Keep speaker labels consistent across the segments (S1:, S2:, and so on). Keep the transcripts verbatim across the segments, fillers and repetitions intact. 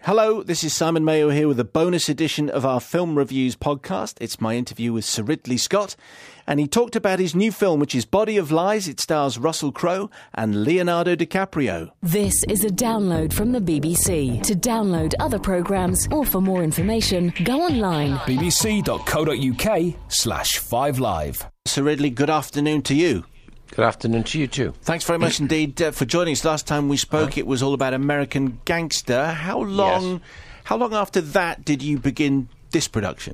S1: Hello, this is Simon Mayo here with a bonus edition of our Film Reviews podcast. It's my interview with Sir Ridley Scott, and he talked about his new film, which is Body of Lies. It stars Russell Crowe and Leonardo DiCaprio.
S2: This is a download from the B B C. To download other programmes or for more information, go online.
S3: bbc.co.uk slash 5live.
S1: Sir Ridley, good afternoon to you.
S4: Good afternoon to you too.
S1: Thanks very much indeed uh, for joining us. Last time we spoke, it was all about American Gangster. How long,
S4: Yes.
S1: how long after that did you begin this production?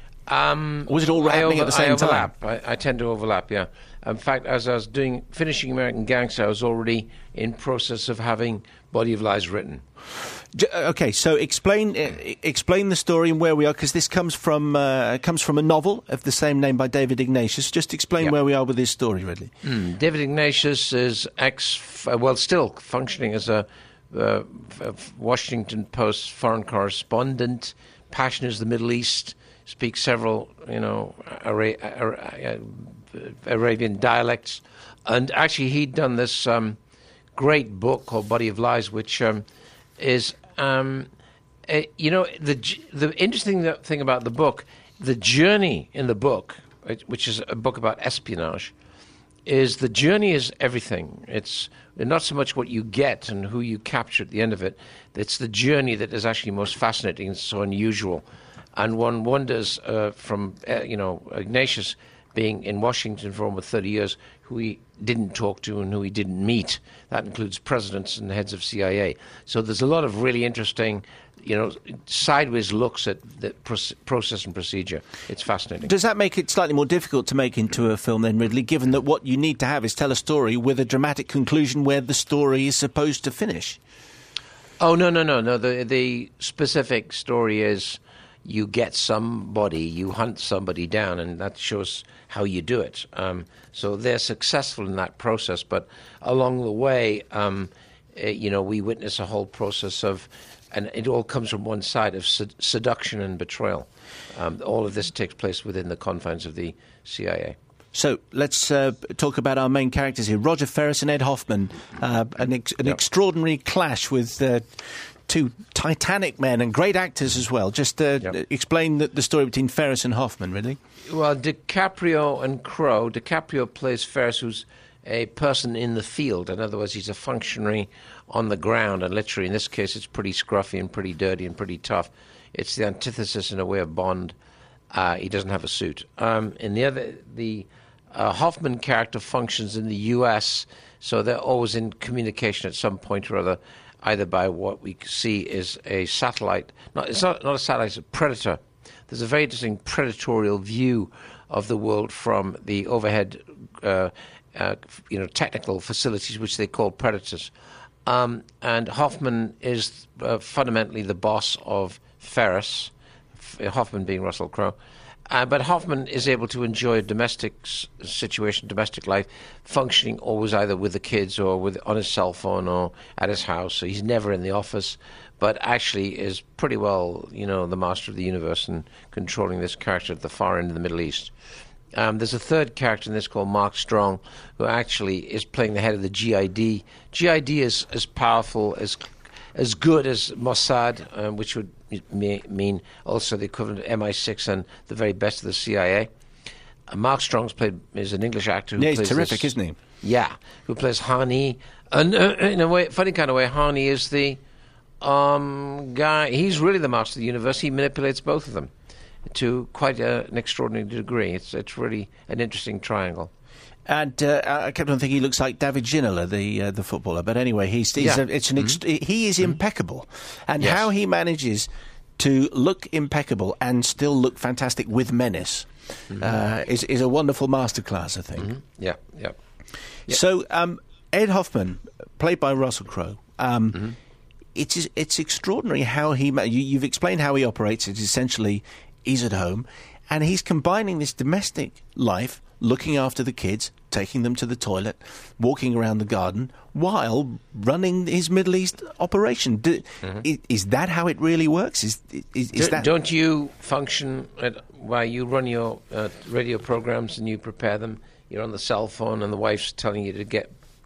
S4: Um,
S1: Or was it all happening
S4: I
S1: at the same
S4: I
S1: time?
S4: overlap. I, I tend to overlap, yeah. In fact, as I was doing finishing American Gangster, I was already in process of having Body of Lies written.
S1: J- Okay, so explain uh, explain the story and where we are, because this comes from uh, comes from a novel of the same name by David Ignatius. Just explain
S4: Yep.
S1: where we are with this story, Ridley.
S4: Mm. David Ignatius is ex, uh, well, still functioning as a uh, f- Washington Post foreign correspondent, passionate as the Middle East, speaks several, you know, Ara- Ara- Arabian dialects, and actually he'd done this um, great book called Body of Lies, which um, is, um, uh, you know, the j- the interesting th- thing about the book, the journey in the book, which- which is a book about espionage, is the journey is everything. It's not so much what you get and who you capture at the end of it. It's the journey that is actually most fascinating and so unusual. And one wonders uh, from, uh, you know, Ignatius being in Washington for almost thirty years, who he didn't talk to and who he didn't meet. That includes presidents and heads of C I A. So there's a lot of really interesting, you know, sideways looks at the proce- process and procedure. It's fascinating.
S1: Does that make it slightly more difficult to make into a film then, Ridley, given that what you need to have is tell a story with a dramatic conclusion where the story is supposed to finish?
S4: Oh, no, no, no, no. The, the specific story is you get somebody, you hunt somebody down, and that shows how you do it. Um, so they're successful in that process, but along the way, um, eh, you know, we witness a whole process of, and it all comes from one side, of sed- seduction and betrayal. Um, all of this takes place within the confines of the C I A.
S1: So let's uh, talk about our main characters here. Roger Ferris and Ed Hoffman, uh, an, ex- an
S4: Yep.
S1: extraordinary clash with uh, two titanic men and great actors as well. Just uh,
S4: Yep.
S1: explain the, the story between Ferris and Hoffman, Ridley.
S4: Well, DiCaprio and Crowe. DiCaprio plays Ferris, who's a person in the field. In other words, he's a functionary on the ground, and literally, in this case, it's pretty scruffy and pretty dirty and pretty tough. It's the antithesis, in a way, of Bond. Uh, he doesn't have a suit. Um, in the other, the uh, Hoffman character functions in the U S, so they're always in communication at some point or other, either by what we see is a satellite. Not, it's not, not a satellite, it's a predator. There's a very interesting predatorial view of the world from the overhead, uh, uh, you know, technical facilities, which they call predators. Um, and Hoffman is uh, fundamentally the boss of Ferris, F- Hoffman being Russell Crowe. Uh, but Hoffman is able to enjoy a domestic s- situation, domestic life, functioning always either with the kids or with on his cell phone or at his house. So he's never in the office, but actually is pretty well, you know, the master of the universe and controlling this character at the far end of the Middle East. Um, there's a third character in this called Mark Strong, who actually is playing the head of the G I D. G I D is as powerful, as as good as Mossad, um, which would me- mean also the equivalent of M I six and the very best of the C I A. Uh, Mark Strong's played is an English actor who
S1: Yeah, he's
S4: plays
S1: terrific,
S4: this-
S1: isn't he?
S4: Yeah, who plays Hani, and uh, in a way, funny kind of way, Hani is the um, guy. He's really the master of the universe. He manipulates both of them to quite a, an extraordinary degree. It's it's really an interesting triangle.
S1: And uh, I kept on thinking he looks like David Ginola, the uh, the footballer. But anyway, he's, he's
S4: Yeah.
S1: a, it's an ex- he is impeccable, and
S4: Yes.
S1: how he manages to look impeccable and still look fantastic with menace uh, is is a wonderful masterclass, I think.
S4: Yeah, yeah.
S1: So um, Ed Hoffman, played by Russell Crowe. Um, It is it's extraordinary how he ma- you, you've explained how he operates. It's essentially he's at home, and he's combining this domestic life, looking after the kids, taking them to the toilet, walking around the garden, while running his Middle East operation. Do, is, is that how it really works? Is is, is
S4: Do,
S1: that
S4: don't you function at, while you run your uh, radio programs and you prepare them? You're on the cell phone, and the wife's telling you to get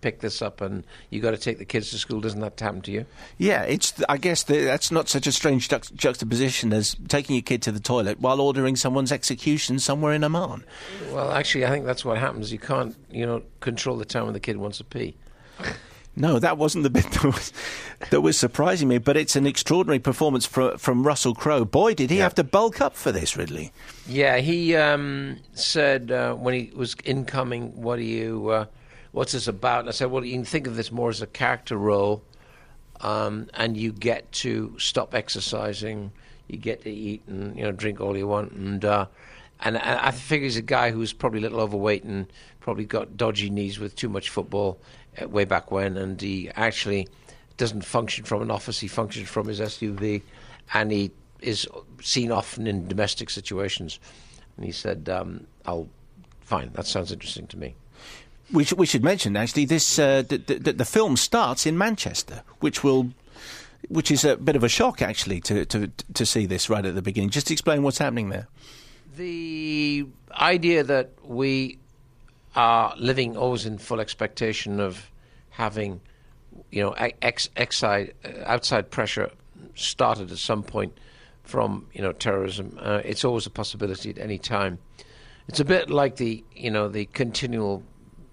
S4: pick this up and you got to take the kids to school. Doesn't that happen to you?
S1: Yeah, it's. I guess the, that's not such a strange juxt- juxtaposition as taking your kid to the toilet while ordering someone's execution somewhere in Oman.
S4: Well, actually, I think that's what happens. You can't, you know, control the time when the kid wants to pee.
S1: No, that wasn't the bit that was, that was surprising me, but it's an extraordinary performance for, from Russell Crowe. Boy, did he yeah. have to bulk up for this, Ridley.
S4: Yeah, he um, said uh, when he was incoming, what do you, uh, what's this about? And I said, well, you can think of this more as a character role, um, and you get to stop exercising, you get to eat and, you know, drink all you want, and uh, and I figure he's a guy who's probably a little overweight and probably got dodgy knees with too much football way back when, and he actually doesn't function from an office, he functions from his S U V, and he is seen often in domestic situations. And he said, um, I'll, fine, that sounds interesting to me.
S1: We should, we should mention, actually, this uh, the, the, the film starts in Manchester, which will... which is a bit of a shock, actually, to, to, to see this right at the beginning. Just explain what's happening there.
S4: The idea that we are living always in full expectation of having, you know, ex, exide, outside pressure started at some point from, you know, terrorism. Uh, it's always a possibility at any time. It's a bit like the, you know, the continual,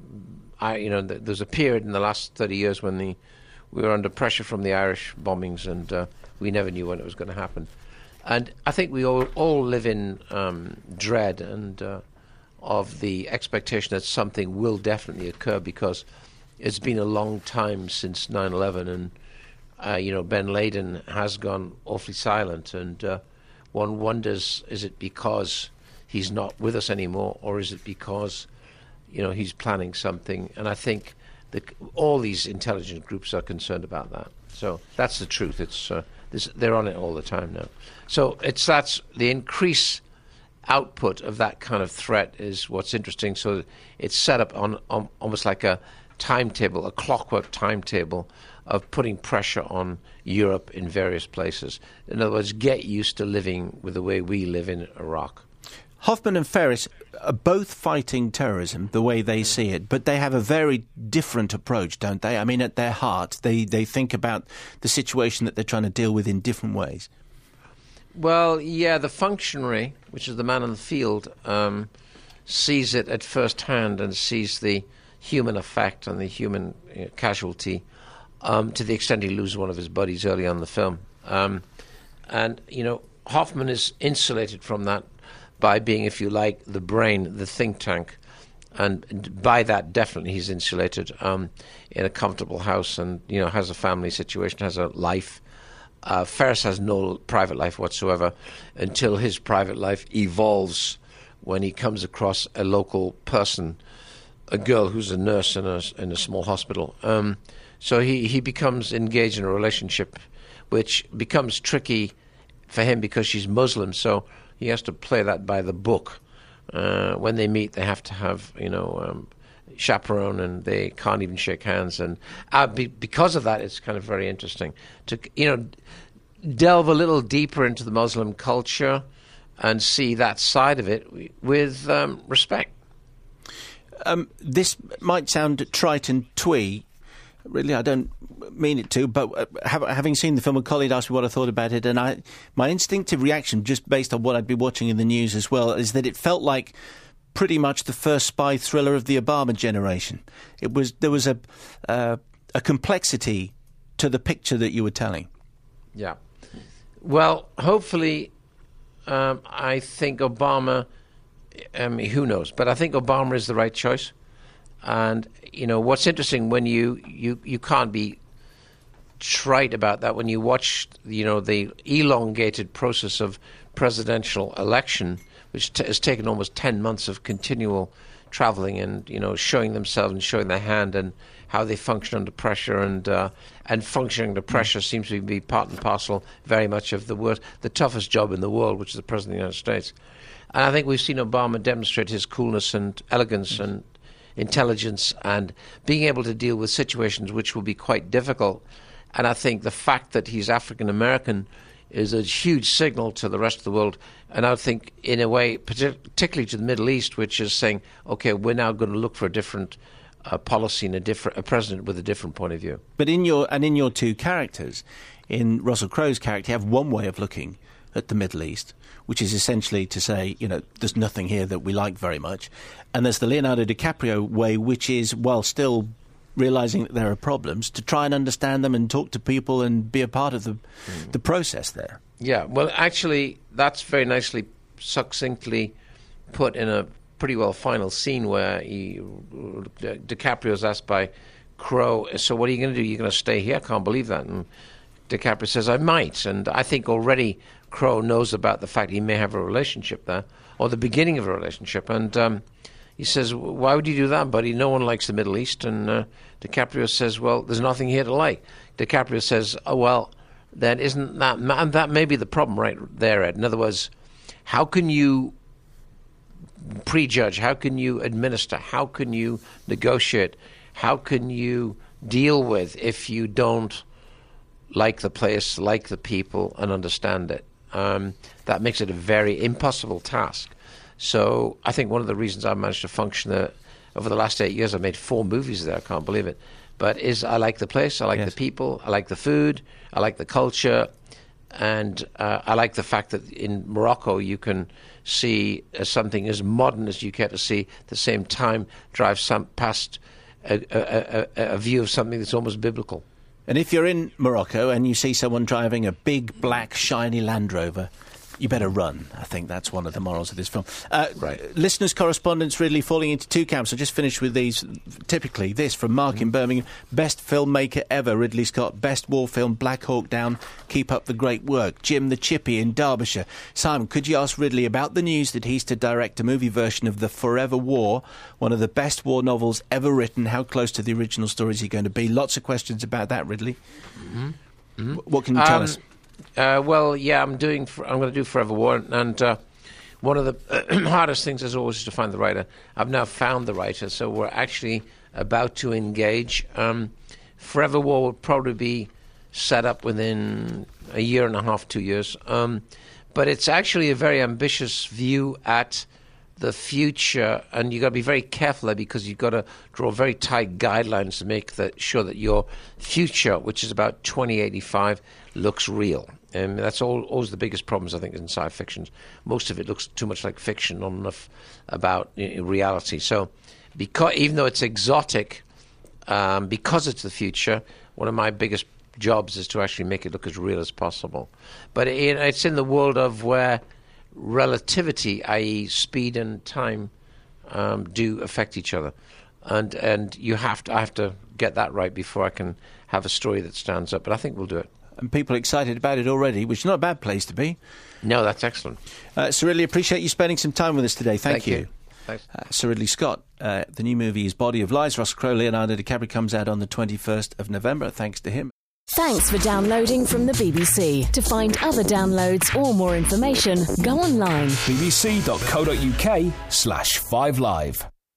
S4: I, you know, the, there's a period in the last thirty years when the we were under pressure from the Irish bombings, and uh, we never knew when it was going to happen. And I think we all, all live in um, dread and uh, of the expectation that something will definitely occur, because it's been a long time since nine eleven, and uh, you know, Ben Laden has gone awfully silent, and uh, one wonders, is it because he's not with us anymore, or is it because, you know, he's planning something? And I think that all these intelligence groups are concerned about that. So that's the truth. It's uh, this, they're on it all the time now. So it's that's the increased output of that kind of threat is what's interesting. So it's set up on, on almost like a timetable, a clockwork timetable of putting pressure on Europe in various places. In other words, get used to living with the way we live in Iraq.
S1: Hoffman and Ferris are both fighting terrorism the way they see it, but they have a very different approach, don't they? I mean, at their heart, they, they think about the situation that they're trying to deal with in different ways.
S4: Well, yeah, the functionary, which is the man in the field, um, sees it at first hand and sees the human effect and the human you know, casualty um, to the extent he loses one of his buddies early on in the film. Um, and, you know, Hoffman is insulated from that by being, if you like, the brain, the think tank. And by that, definitely he's insulated um, in a comfortable house and, you know, has a family situation, has a life. Uh, Ferris has no private life whatsoever until his private life evolves when he comes across a local person, a girl who's a nurse in a, in a small hospital. Um, so he, he becomes engaged in a relationship which becomes tricky for him because she's Muslim, so he has to play that by the book. Uh, when they meet, they have to have, you know, um, chaperone, and they can't even shake hands. And uh, be, because of that, it's kind of very interesting to, you know, delve a little deeper into the Muslim culture and see that side of it with um, respect.
S1: Um, this might sound trite and twee. Really, I don't mean it to, but uh, have, having seen the film, a colleague asked me what I thought about it, and I, my instinctive reaction, just based on what I'd been watching in the news as well, is that it felt like pretty much the first spy thriller of the Obama generation. It was there was a uh, a complexity to the picture that you were telling.
S4: Yeah. Well, hopefully, um, I think Obama. I mean, who knows? But I think Obama is the right choice. And, you know, what's interesting when you, you, you can't be trite about that when you watch, you know, the elongated process of presidential election, which t- has taken almost ten months of continual traveling and, you know, showing themselves and showing their hand and how they function under pressure. And uh, and functioning under pressure seems to be part and parcel very much of the worst, the toughest job in the world, which is the President of the United States. And I think we've seen Obama demonstrate his coolness and elegance mm-hmm. and intelligence and being able to deal with situations which will be quite difficult. And I think the fact that he's African American is a huge signal to the rest of the world. And I think, in a way, particularly to the Middle East, which is saying, okay, we're now going to look for a different a policy and a different a president with a different point of view.
S1: But in your and in your two characters, in Russell Crowe's character, you have one way of looking at the Middle East, which is essentially to say, you know, there's nothing here that we like very much. And there's the Leonardo DiCaprio way, which is, while still realising that there are problems, to try and understand them and talk to people and be a part of the mm. the process there.
S4: Yeah, well, actually, that's very nicely, succinctly put in a pretty well final scene where he, DiCaprio's asked by Crowe, so what are you going to do? You're going to stay here? I can't believe that. And DiCaprio says, I might. And I think already Crowe knows about the fact he may have a relationship there, or the beginning of a relationship. And um, he says, why would you do that, buddy? No one likes the Middle East. And uh, DiCaprio says, well, there's nothing here to like. DiCaprio says, oh, well, then isn't that... And that may be the problem right there, Ed. In other words, how can you prejudge? How can you administer? How can you negotiate? How can you deal with if you don't like the place, like the people, and understand it? Um, that makes it a very impossible task. So I think one of the reasons I've managed to function there, over the last eight years, I've made four movies there, I can't believe it, but is I like the place, I like yes. the people, I like the food, I like the culture, and uh, I like the fact that in Morocco you can see uh, something as modern as you care to see, at the same time drive some past a, a, a, a view of something that's almost biblical.
S1: And if you're in Morocco and you see someone driving a big, black, shiny Land Rover, you better run. I think that's one of the morals of this film. Uh, right. Listeners' correspondence, Ridley, falling into two camps. I'll just finish with these. Typically, this from Mark mm-hmm. in Birmingham. Best filmmaker ever, Ridley Scott. Best war film, Black Hawk Down. Keep up the great work. Jim the Chippy in Derbyshire. Simon, could you ask Ridley about the news that he's to direct a movie version of The Forever War, one of the best war novels ever written? How close to the original story is he going to be? Lots of questions about that, Ridley. Mm-hmm. Mm-hmm. What can you tell um, us?
S4: Uh, well, yeah, I'm doing. I'm going to do Forever War, and uh, one of the uh, hardest things is always to find the writer. I've now found the writer, so we're actually about to engage. Um, Forever War will probably be set up within a year and a half, two years. Um, but it's actually a very ambitious view at the future, and you've got to be very careful there because you've got to draw very tight guidelines to make the, sure that your future, which is about twenty eighty-five, looks real. And that's all, always the biggest problems, I think, in science fiction. Most of it looks too much like fiction, not enough about you know, reality. So because, even though it's exotic, um, because it's the future, one of my biggest jobs is to actually make it look as real as possible. But it, it's in the world of where relativity, that is speed and time, um, do affect each other. And and you have to I have to get that right before I can have a story that stands up. But I think we'll do it.
S1: And people are excited about it already, which is not a bad place to be.
S4: No, that's excellent.
S1: Uh, Sir Ridley, appreciate you spending some time with us today. Thank,
S4: Thank
S1: you.
S4: you. Thanks.
S1: Uh, Sir Ridley Scott, uh, the new movie is Body of Lies. Russell Crowe, Leonardo DiCaprio comes out on the twenty-first of November. Thanks to him.
S2: Thanks for downloading from the B B C. To find other downloads or more information, go online.
S3: bbc.co.uk slash 5live